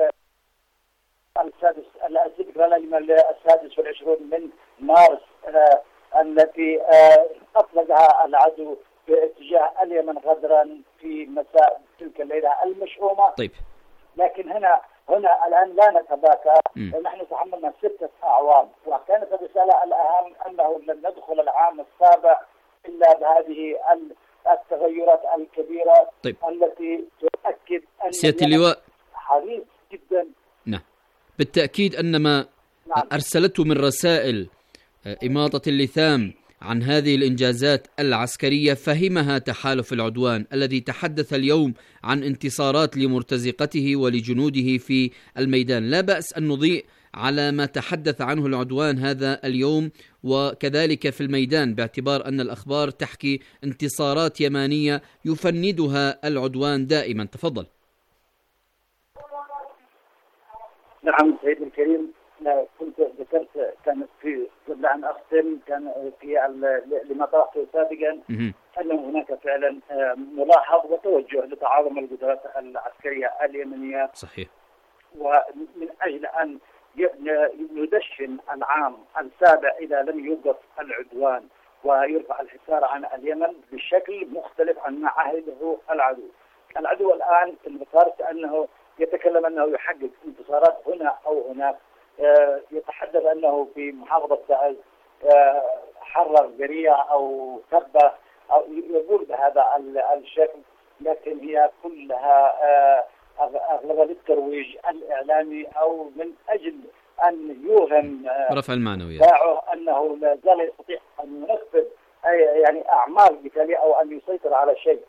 الذكرى السادس والعشرون من مارس التي أطلقها العدو باتجاه اليمن غدرا في مساء تلك الليلة المشؤومة. طيب. لكن هنا الآن لا نتباكى، نحن تحملنا 6 أعوام، وكانت الرسالة الأهم أنه لن ندخل العام السابع إلا بهذه التغيرات الكبيرة طيب. التي تؤكد أن سيادة اللواء حريص جدا. نعم بالتأكيد أن ما أرسلته من رسائل إماطة اللثام عن هذه الإنجازات العسكرية فهمها تحالف العدوان الذي تحدث اليوم عن انتصارات لمرتزقته ولجنوده في الميدان. لا بأس أن نضيء على ما تحدث عنه العدوان هذا اليوم وكذلك في الميدان، باعتبار أن الأخبار تحكي انتصارات يمانية يفندها العدوان دائما. تفضل. نعم سيد الكريم، كنت ذكرت كان في قبل أن أختم كان في لما طرحته سابقا أن هناك فعلا ملاحظ وتوجه لتعاظم القدرات العسكرية اليمنية. صحيح. ومن أجل أن يدشن العام السابع إذا لم يوقف العدوان ويرفع الحصار عن اليمن بشكل مختلف عن ما عهده العدو. العدو الآن في المطار كأنه يتكلم أنه يحقق انتصارات هنا أو هناك، يتحدث أنه في محافظة تعز حرر قرية أو تبة أو يقول بهذا الشكل، لكن هي كلها أغلبها للترويج الإعلامي أو من أجل أن يوهم رفع المعنويات أنه لا زال يستطيع أن ينفذ يعني أعمال قتالية أو أن يسيطر على شيء.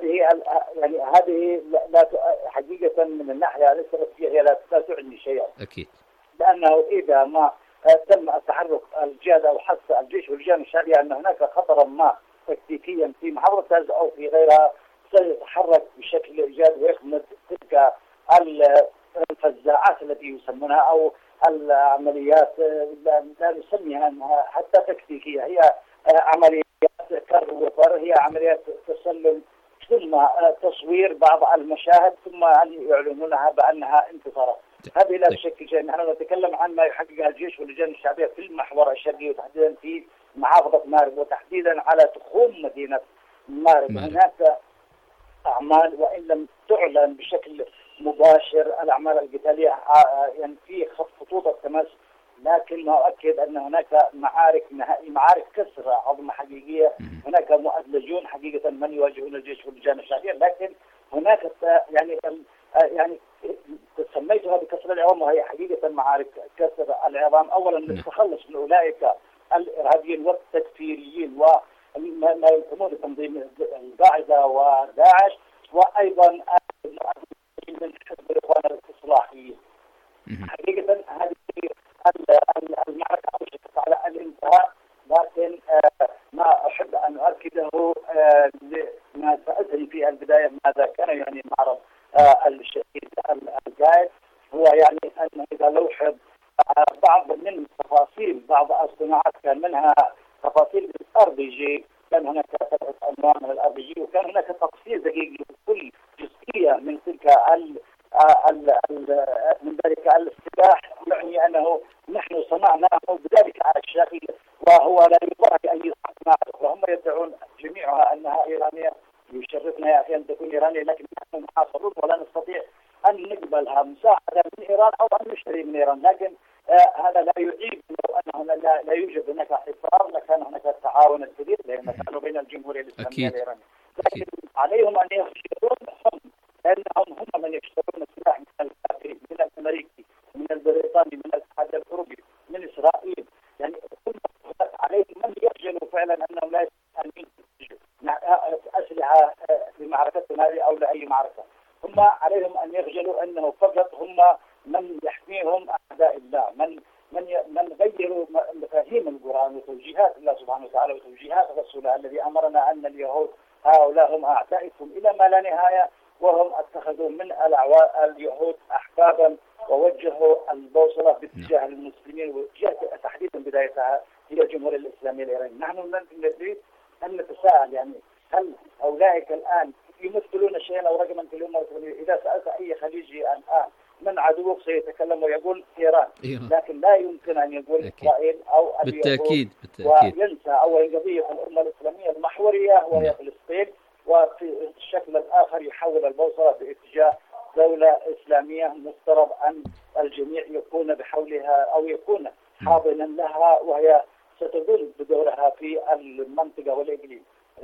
هذه لا حقيقة من الناحية الاستراتيجية هي لا تعني شيئا. أكيد. لأنه إذا ما تم التحرك الجهاد أو حث الجيش واللجان الشعبية أن هناك خطرا ما تكتيكيا في محافظة تعز أو في غيرها سيتحرك بشكل إيجابي ويخمد تلك الفزاعات التي يسمونها أو العمليات لا نسميها أنها حتى تكتيكية، هي عمليات كر وفر، هي عمليات تسلم ثم تصوير بعض المشاهد ثم يعلنونها بأنها انتصارات. هذه لا شك شيء. نحن نتكلم عن ما يحققها الجيش واللجان الشعبية في المحور الشرقي وتحديدا في محافظة مارب وتحديدا على تخوم مدينة مارب. هناك أعمال وإن لم تعلن بشكل مباشر الأعمال القتالية يعني في خطوط التماس، لكن ما أؤكد أن هناك معارك كسرى عظمى حقيقية. هناك مؤدلجون حقيقة من يواجهون الجيش واللجان الشعبية، لكن هناك يعني سميتها بكسر العظام وهي حقيقة معارك كسر العظام. أولا للتخلص من أولئك الإرهابيين والتكفيريين وما ينتمون لتنظيم القاعدة وداعش، وأيضا من حزب الإخوان الإصلاحيين. حقيقة هذه المعركة أوشكت على الانتهاء، لكن ما أحب أن أؤكده ما سألتني في البداية ماذا كان يعني معرض الشهيد القائد، هو يعني أنه إذا لوحظ بعض من تفاصيل بعض الصناعات كان منها تفاصيل الRPG، كان هناك 3 أنواع من الRPG وكان هناك تفصيل دقيق لكل جزئية من تلك من ذلك السلاح، يعني أنه نحن صنعناه بذلك على الشكل وهو لا يضاهي أي صناعة أخرى. هم يدعون جميعها أنها إيرانية، يشرفنا يا أخي أن تكون إيرانية، لكن نحن محاصرون ولا نستطيع أن نقبلها مساعدة من إيران أو أن نشتري من إيران. لكن هذا لا يعيب لو أنه لا يوجد هناك حصار لكان هناك تعاون كبير بين الجمهورية الإسلامية الإيرانية. لكن عليهم أن يخشون هم، لأنهم هم من يشترون السلاح من الكافرين، من الأمريكي، من البريطاني، من الاتحاد الأوروبي، من إسرائيل. يعني عليهم من يخجلوا فعلا أنهم لا ينتجوا أسلحة لمعركتهم هذه أو لأي معركة. هم عليهم أن يخجلوا أنه فقط هم من يحميهم أعداء الله، من غيروا مفاهيم القرآن وتوجيهات الله سبحانه وتعالى وتوجيهات رسوله الذي أمرنا أن اليهود هؤلاء هم أعدائكم إلى ما لا نهاية، وهم اتخذوا من اليهود أحبابا ووجهوا البوصلة باتجاه المسلمين واتجاه تحديدا بدايتها إلى الجمهورية الإسلامية الإيرانية. نحن نريد أن نتساءل يعني هل أولئك الآن يمثلون شيئا أو رقما في الأمة الإسلامية؟ إذا سألت أي خليجي الآن من عدوك سيتكلم ويقول إيران، لكن لا يمكن أن يقول إسرائيل أو بالتأكيد. وينسى أول قضية الأمة الإسلامية المحورية وهي فلسطين، وفي الشكل الآخر يحول البوصلة باتجاه دولة إسلامية مفترض أن الجميع يكون بحولها أو يكون حاضنا لها، وهي ستظل بدورها في المنطقة والإقليم.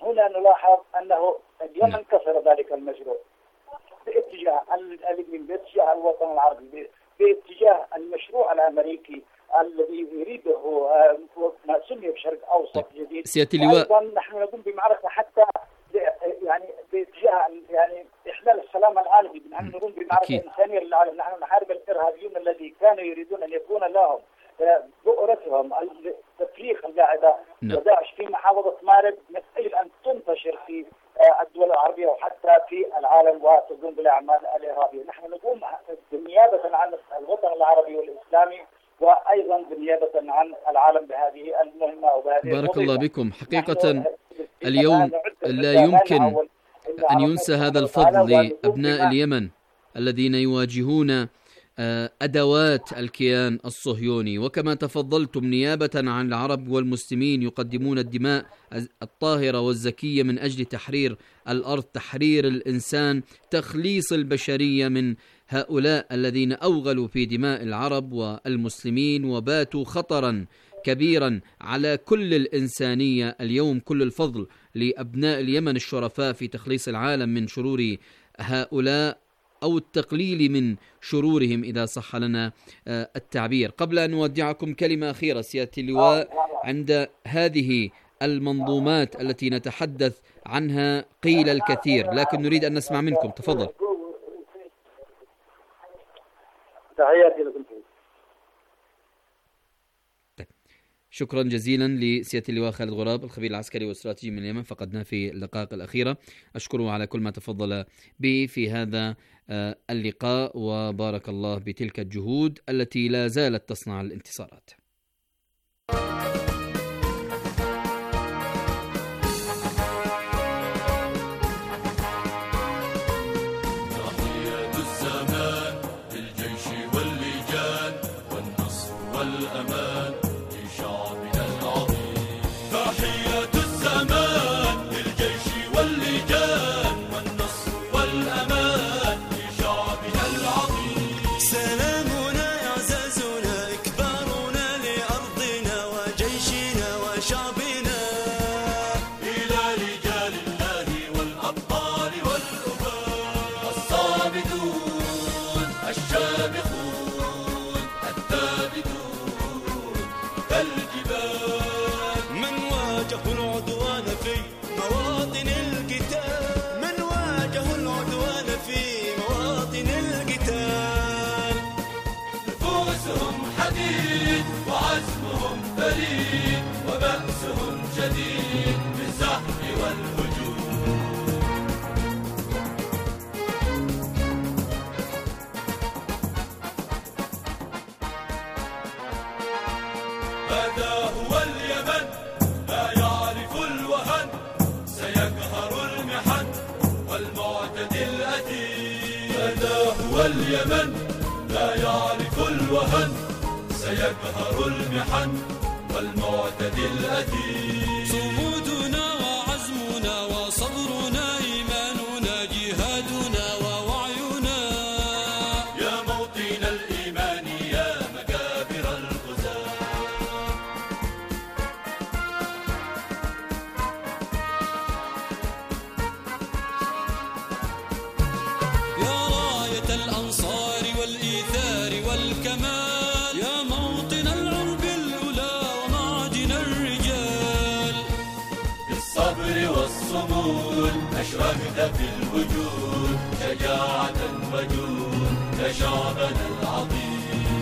هنا نلاحظ أنه اليمن كسر ذلك المشروع باتجاه الإقليم، باتجاه الوطن العربي، باتجاه المشروع الأمريكي الذي يريده ما سمي بشرق أوسط جديد. سيادة اللواء، أيضا نحن نقوم بمعركة حتى يعني باتجاه يعني إحلال السلام العالمي. نحن نقوم بمعركة إنسانية للعالم. نحن نحارب الإرهابيين الذي كانوا يريدون أن يكون لهم بؤرتهم تفريخ القاعدة وداعش في محافظة مارب، من أجل أن تنتشر في الدول العربية وحتى في العالم وتقوم بالأعمال الإرهابية. نحن نقوم بالنيابة عن الوطن العربي والإسلامي وأيضا بالنيابة عن العالم بهذه المهمة وبهذه بارك الله بكم. حقيقة اليوم لا يمكن أن ينسى هذا الفضل لأبناء اليمن الذين يواجهون أدوات الكيان الصهيوني، وكما تفضلتم نيابة عن العرب والمسلمين يقدمون الدماء الطاهرة والزكية من أجل تحرير الأرض، تحرير الإنسان، تخليص البشرية من هؤلاء الذين أوغلوا في دماء العرب والمسلمين وباتوا خطرا كبيرا على كل الإنسانية. اليوم كل الفضل لأبناء اليمن الشرفاء في تخليص العالم من شرور هؤلاء أو التقليل من شرورهم إذا صح لنا التعبير. قبل أن نودعكم كلمة أخيرة سيادة اللواء، عند هذه المنظومات التي نتحدث عنها قيل الكثير، لكن نريد أن نسمع منكم. تفضل. تحياتي لكم. شكرا جزيلا لسيادة اللواء خالد غراب الخبير العسكري والاستراتيجي من اليمن، فقدناه في الدقائق الأخيرة. أشكره على كل ما تفضل به في هذا اللقاء، وبارك الله بتلك الجهود التي لا زالت تصنع الانتصارات. اليمن لا يعرف الوهن، سيقهر المحن والمعتدي الأثيم. صمودنا وعزمنا وصبرنا إيماننا جهادنا ووعينا، يا موطن الإيمان يا مكابر الغزاة. يا راية الأنصار والإيثار والكمال، يا موطن العرب الأولى ومعدن الرجال. بالصبر والصمود أشرقت في الوجود، شجاعة وجود لشعبنا العظيم.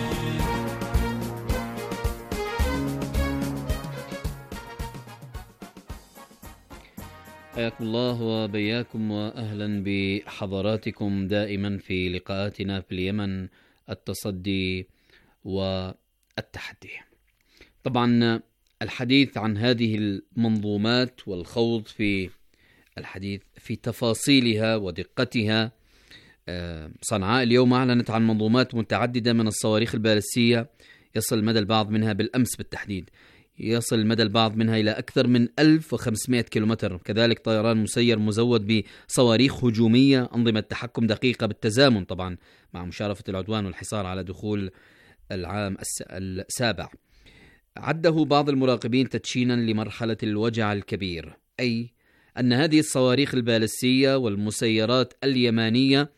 حياكم الله وبياكم وأهلا بحضراتكم دائما في لقاءاتنا في اليمن، التصدي والتحدي. طبعا الحديث عن هذه المنظومات والخوض في الحديث في تفاصيلها ودقتها. صنعاء اليوم أعلنت عن منظومات متعددة من الصواريخ البالستية، يصل مدى البعض منها بالأمس بالتحديد يصل مدى البعض منها إلى أكثر من 1500 كيلومتر. كذلك طيران مسير مزود بصواريخ هجومية، أنظمة تحكم دقيقة بالتزامن طبعا مع مشارفة العدوان والحصار على دخول العام السابع. عده بعض المراقبين تدشينا لمرحلة الوجع الكبير، أي أن هذه الصواريخ البالستية والمسيرات اليمانية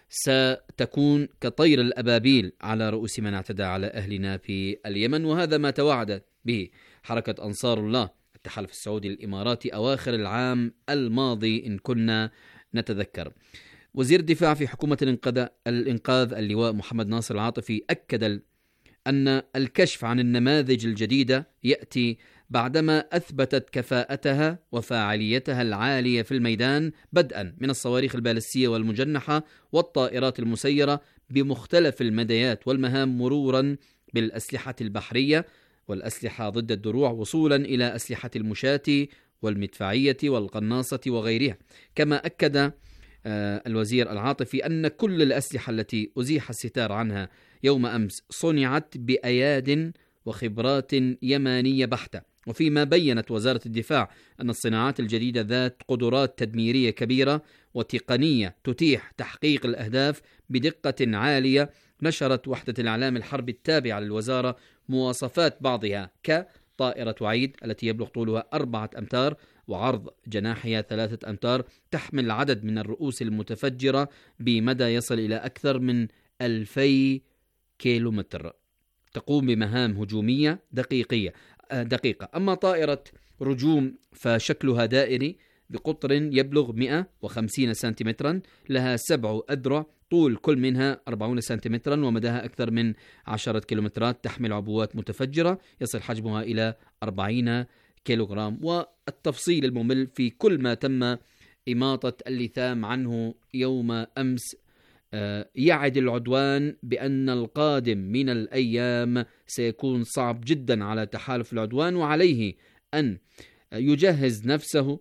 ستكون كطير الأبابيل على رؤوس من اعتدى على أهلنا في اليمن، وهذا ما توعد به حركة أنصار الله التحالف السعودي الإماراتي أواخر العام الماضي إن كنا نتذكر. وزير الدفاع في حكومة الإنقاذ اللواء محمد ناصر العاطفي أكد أن الكشف عن النماذج الجديدة يأتي بعدما أثبتت كفاءتها وفاعليتها العالية في الميدان، بدءا من الصواريخ البالستية والمجنحة والطائرات المسيرة بمختلف المديات والمهام، مرورا بالأسلحة البحرية والأسلحة ضد الدروع، وصولا إلى أسلحة المشاة والمدفعية والقناصة وغيرها. كما أكد الوزير العاطفي أن كل الأسلحة التي أزيح الستار عنها يوم أمس صنعت بأياد وخبرات يمانية بحتة، وفيما بيّنت وزارة الدفاع أن الصناعات الجديدة ذات قدرات تدميرية كبيرة وتقنية تتيح تحقيق الأهداف بدقة عالية. نشرت وحدة الإعلام الحربي التابعة للوزارة مواصفات بعضها كطائرة وعيد التي يبلغ طولها 4 أمتار وعرض جناحها 3 أمتار، تحمل عدد من الرؤوس المتفجرة بمدى يصل إلى أكثر من 2000 كيلومتر، تقوم بمهام هجومية دقيقة. أما طائرة رجوم فشكلها دائري بقطر يبلغ 150 سنتيمترا، لها 7 أذرع، طول كل منها 40 سنتيمترا ومداها أكثر من 10 كيلومترات، تحمل عبوات متفجرة يصل حجمها إلى 40 كيلوغرام. والتفصيل الممل في كل ما تم إماطة اللثام عنه يوم أمس يعد العدوان بأن القادم من الأيام سيكون صعب جدا على تحالف العدوان، وعليه أن يجهز نفسه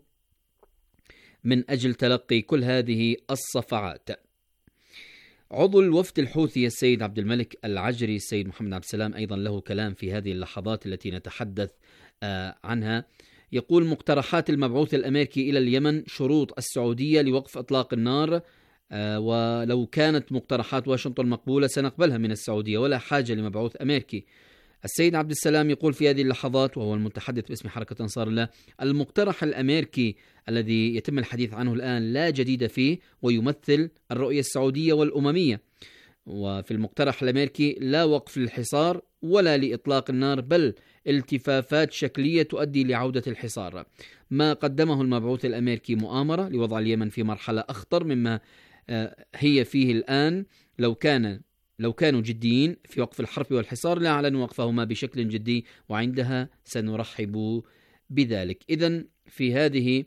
من أجل تلقي كل هذه الصفعات. عضو الوفد الحوثي السيد عبد الملك العجري السيد محمد عبد السلام أيضا له كلام في هذه اللحظات التي نتحدث عنها. يقول: مقترحات المبعوث الأمريكي إلى اليمن شروط السعودية لوقف إطلاق النار، ولو كانت مقترحات واشنطن مقبولة سنقبلها من السعودية ولا حاجة لمبعوث أمريكي. السيد عبد السلام يقول في هذه اللحظات وهو المتحدث باسم حركة أنصار الله: المقترح الأمريكي الذي يتم الحديث عنه الآن لا جديد فيه ويمثل الرؤية السعودية والأممية، وفي المقترح الأمريكي لا وقف للحصار ولا لإطلاق النار، بل التفافات شكلية تؤدي لعودة الحصار. ما قدمه المبعوث الأمريكي مؤامرة لوضع اليمن في مرحلة أخطر مما هي فيه الآن. لو كانوا جديين في وقف الحرب والحصار لأعلنوا وقفهما بشكل جدي، وعندها سنرحب بذلك. إذن في هذه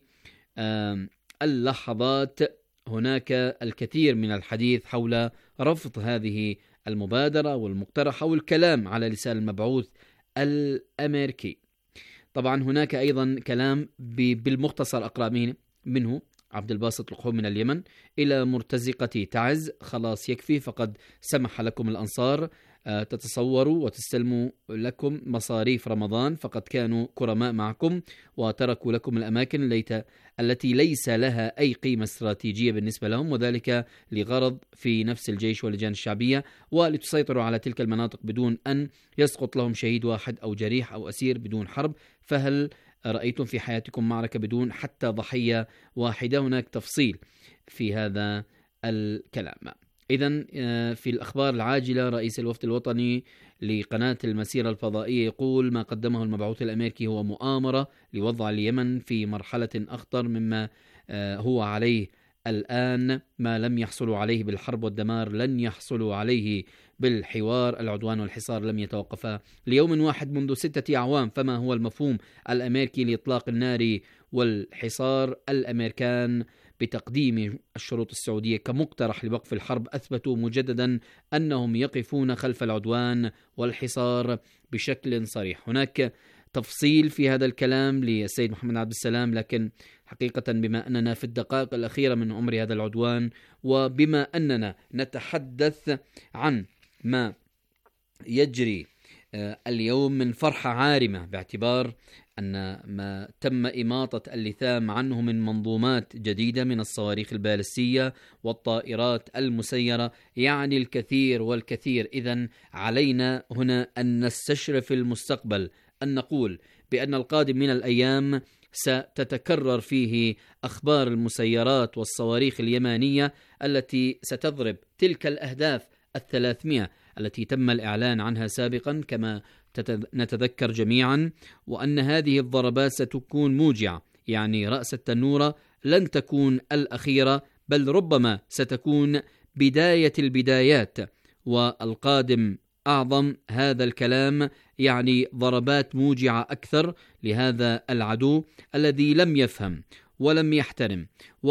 اللحظات هناك الكثير من الحديث حول رفض هذه المبادرة والمقترح أو الكلام على لسان المبعوث الأمريكي. طبعا هناك أيضا كلام بالمختصر أقرأ منه: عبد الباسط القحوم من اليمن: إلى مرتزقة تعز، خلاص يكفي، فقد سمح لكم الأنصار تتصوروا وتستلموا لكم مصاريف رمضان، فقد كانوا كرماء معكم وتركوا لكم الأماكن التي ليس لها أي قيمة استراتيجية بالنسبة لهم، وذلك لغرض في نفس الجيش واللجان الشعبية، ولتسيطروا على تلك المناطق بدون أن يسقط لهم شهيد واحد أو جريح أو أسير بدون حرب. فهل رأيتم في حياتكم معركة بدون حتى ضحية واحدة؟ هناك تفصيل في هذا الكلام. إذن في الأخبار العاجلة، رئيس الوفد الوطني لقناة المسيرة الفضائية يقول: ما قدمه المبعوث الأمريكي هو مؤامرة لوضع اليمن في مرحلة أخطر مما هو عليه الآن. ما لم يحصلوا عليه بالحرب والدمار لن يحصلوا عليه بالحوار. العدوان والحصار لم يتوقفا ليوم واحد منذ 6 أعوام، فما هو المفهوم الأمريكي لإطلاق النار والحصار؟ الأمريكان بتقديم الشروط السعودية كمقترح لوقف الحرب أثبتوا مجددا أنهم يقفون خلف العدوان والحصار بشكل صريح. هناك تفصيل في هذا الكلام للسيد محمد عبد السلام، لكن حقيقة بما أننا في الدقائق الأخيرة من عمر هذا العدوان، وبما أننا نتحدث عن ما يجري اليوم من فرحة عارمة باعتبار أن ما تم إماطة اللثام عنه من منظومات جديدة من الصواريخ البالستية والطائرات المسيرة يعني الكثير والكثير. إذن علينا هنا أن نستشرف المستقبل، أن نقول بأن القادم من الأيام ستتكرر فيه أخبار المسيرات والصواريخ اليمانية التي ستضرب تلك الأهداف 300 التي تم الإعلان عنها سابقا كما نتذكر جميعا، وأن هذه الضربات ستكون موجعة، يعني رأس التنورة لن تكون الأخيرة، بل ربما ستكون بداية البدايات، والقادم أعظم. هذا الكلام يعني ضربات موجعة أكثر لهذا العدو الذي لم يفهم ولم يحترم،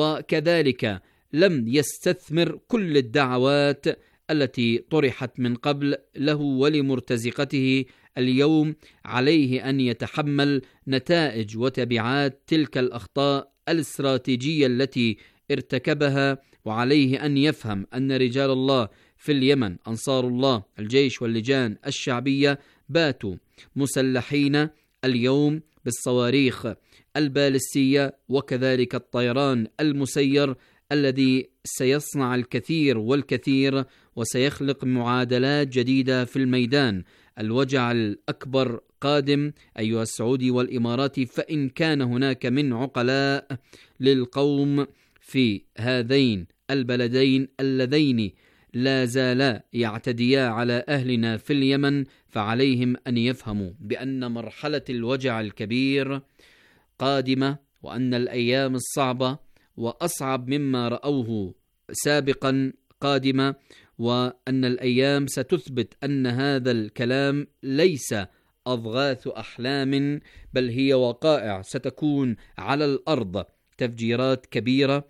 وكذلك لم يستثمر كل الدعوات التي طرحت من قبل له ولمرتزقته. اليوم عليه أن يتحمل نتائج وتبعات تلك الأخطاء الاستراتيجية التي ارتكبها، وعليه أن يفهم أن رجال الله في اليمن أنصار الله الجيش واللجان الشعبية باتوا مسلحين اليوم بالصواريخ البالستية وكذلك الطيران المسير الذي سيصنع الكثير والكثير وسيخلق معادلات جديدة في الميدان. الوجع الأكبر قادم أيها السعودي والإماراتي، فإن كان هناك من عقلاء للقوم في هذين البلدين اللذين لا زالا يعتديا على أهلنا في اليمن، فعليهم أن يفهموا بأن مرحلة الوجع الكبير قادمة، وأن الأيام الصعبة وأصعب مما رأوه سابقا قادمة، وأن الأيام ستثبت أن هذا الكلام ليس أضغاث أحلام، بل هي وقائع ستكون على الأرض. تفجيرات كبيرة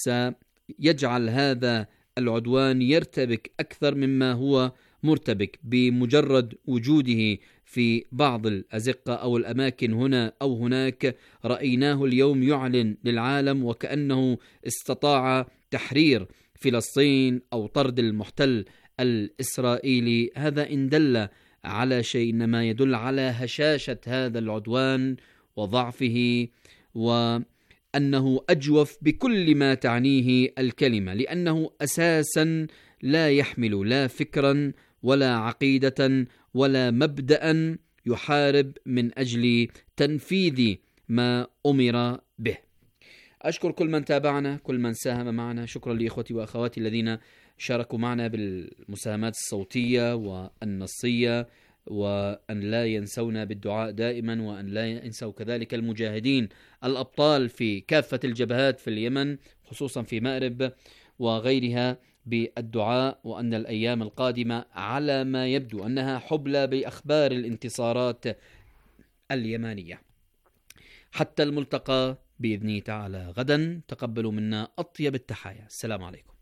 سيجعل هذا العدوان يرتبك أكثر مما هو مرتبك بمجرد وجوده في بعض الأزقة أو الأماكن هنا أو هناك. رأيناه اليوم يعلن للعالم وكأنه استطاع تحرير فلسطين أو طرد المحتل الإسرائيلي. هذا إن دل على شيء إنما يدل على هشاشة هذا العدوان وضعفه، وأنه أجوف بكل ما تعنيه الكلمة، لأنه أساسا لا يحمل لا فكرا ولا عقيدة ولا مبدأ، يحارب من أجل تنفيذ ما أمر به. أشكر كل من تابعنا، كل من ساهم معنا. شكرا لإخوتي وأخواتي الذين شاركوا معنا بالمساهمات الصوتية والنصية، وأن لا ينسونا بالدعاء دائما، وأن لا ينسوا كذلك المجاهدين الأبطال في كافة الجبهات في اليمن خصوصا في مأرب وغيرها بالدعاء، وأن الأيام القادمة على ما يبدو أنها حبلى بأخبار الانتصارات اليمانية. حتى الملتقى بإذنه تعالى غدا، تقبلوا منا أطيب التحايا. السلام عليكم.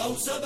أو 7